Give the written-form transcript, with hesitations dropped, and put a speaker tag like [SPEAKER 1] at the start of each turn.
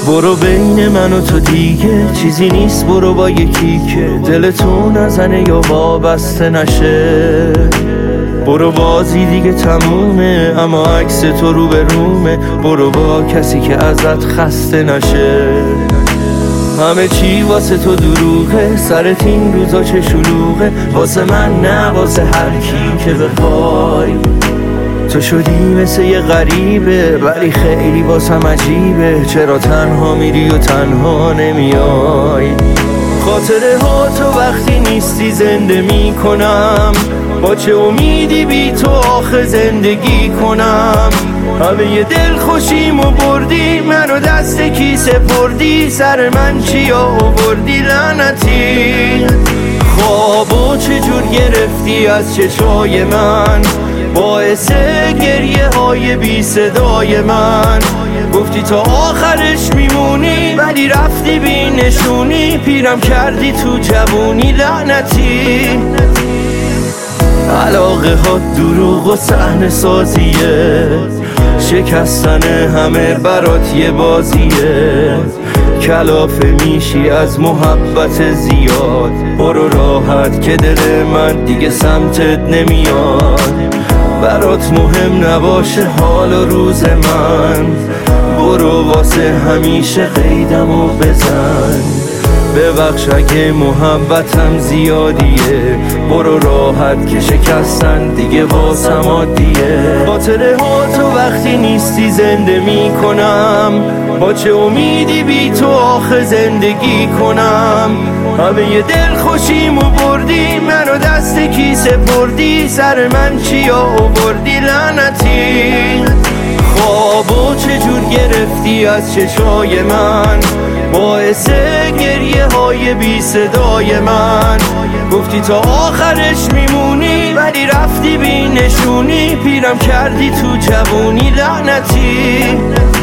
[SPEAKER 1] برو بین من و تو دیگه چیزی نیست، برو با یکی که دل تو نزنه یا وابسته نشه. برو بازی دیگه تمومه، اما عکس تو رو به رومه. برو با کسی که ازت خسته نشه. همه چی واسه تو دروغه، سرت این روزا چه شلوغه. واسه من نه، واسه هر کی که بخوای. تو شدی مثل یه غریبه، ولی خیلی واسم عجیبه. چرا تنها میری و تنها نمیای؟ خاطره ها تو وقتی نیستی زنده میکنم. با چه امیدی بی تو آخه زندگی کنم؟ همه یه دل خوشیمو بردی، منو دست کی سپردی. سر من چی آوردی لعنتی؟ خوابو چجور گرفتی از چشای من، باعث گریه های بی صدای من. گفتی تا آخرش میمونی، ولی رفتی بی نشونی. پیرم کردی تو جوونی لعنتی. علاقه ها دروغ و صحنه سازیه، شکستن همه برات یه بازیه. کلافه میشی از محبت زیاد. برو راحت که دل من دیگه سمتت نمیاد. برات مهم نباشه حال و روز من. برو واسه همیشه قیدمو بزن. ببخش اگه محبتم زیادیه. برو راحت که شکستن دیگه واسم عادیه. خاطره ها تو وقتی نیستی زنده میکنم. با چه امیدی بی تو آخه زندگی کنم؟ همه یه دل خوشیمو بردی، منو دست کی سپردی. سر من چی آوردی لعنتی؟ خوابو چجور گرفتی از چشای من، باعث گریه های بی صدای من. گفتی تا آخرش میمونی، ولی رفتی بی نشونی. پیرم کردی تو جوونی لعنتی.